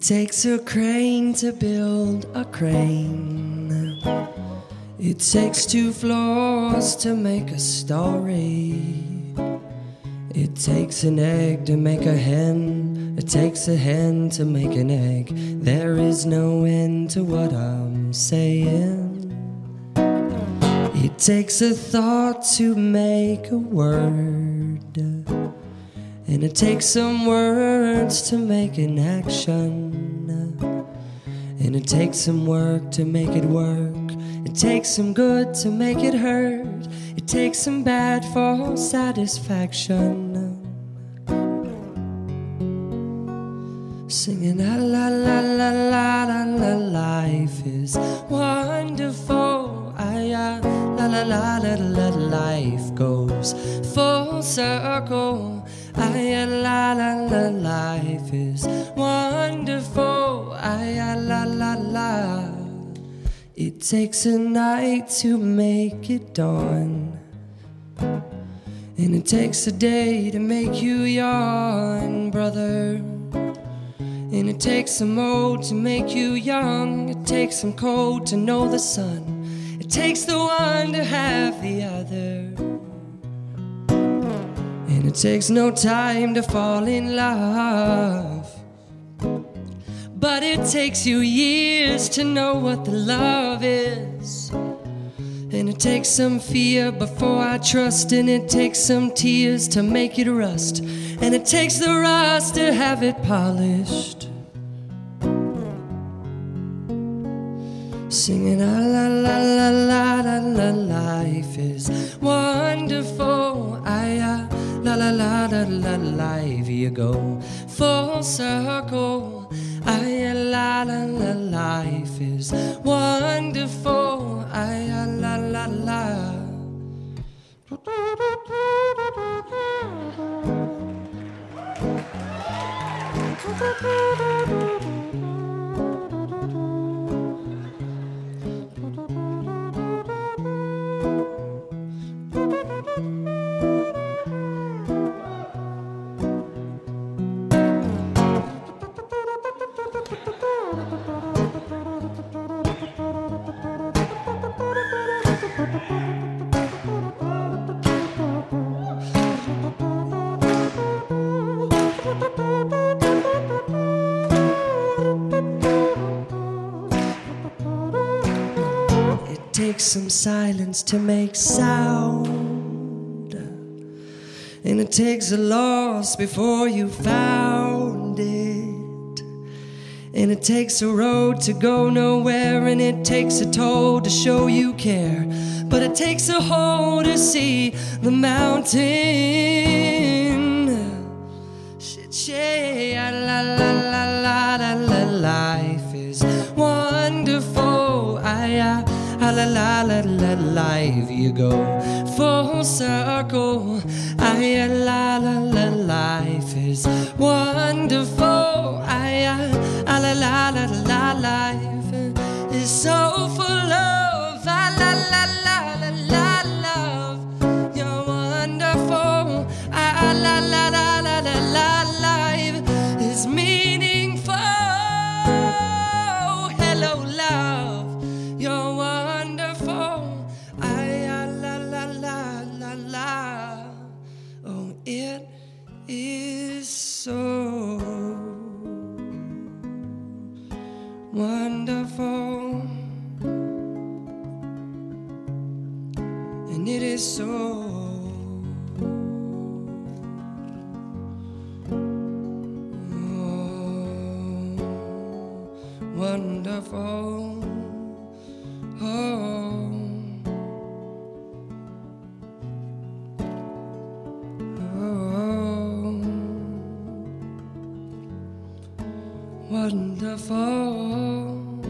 takes a crane to build a crane. It takes 2 floors to make a story. It takes an egg to make a hen. It takes a hen to make an egg. There is no end to what I'm saying. It takes a thought to make a word, and it takes some words to make an action, and it takes some work to make it work. It takes some good to make it hurt. It takes some bad for satisfaction. Singing la la la la la la la, life is wonderful. La la la la la, life goes full circle. La la la, life is wonderful. La la la. It takes a night to make it dawn, and it takes a day to make you yawn, brother. And it takes some old to make you young. It takes some cold to know the sun. It takes the one to have the other. And it takes no time to fall in love, but it takes you years to know what the love is. And it takes some fear before I trust, and it takes some tears to make it rust, and it takes the rust to have it polished. Singing la la la la la la la, life is wonderful. La la la la la, life you go full circle. La la la, life is wonderful. La la la. It takes some silence to make sound, and it takes a loss before you found it, and it takes a road to go nowhere, and it takes a toll to show you care, but it takes a hole to see the mountain. La la la la la la, life is wonderful. La la la la, life you go full circle. La la la, life is wonderful. La la la la, life is so full of la la la la la, love. You're wonderful. La la la la la, life is meaningful. Hello, love. You're wonderful. La la la la la. Oh, it is so wonderful, and it is so wonderful. Oh, oh, wonderful.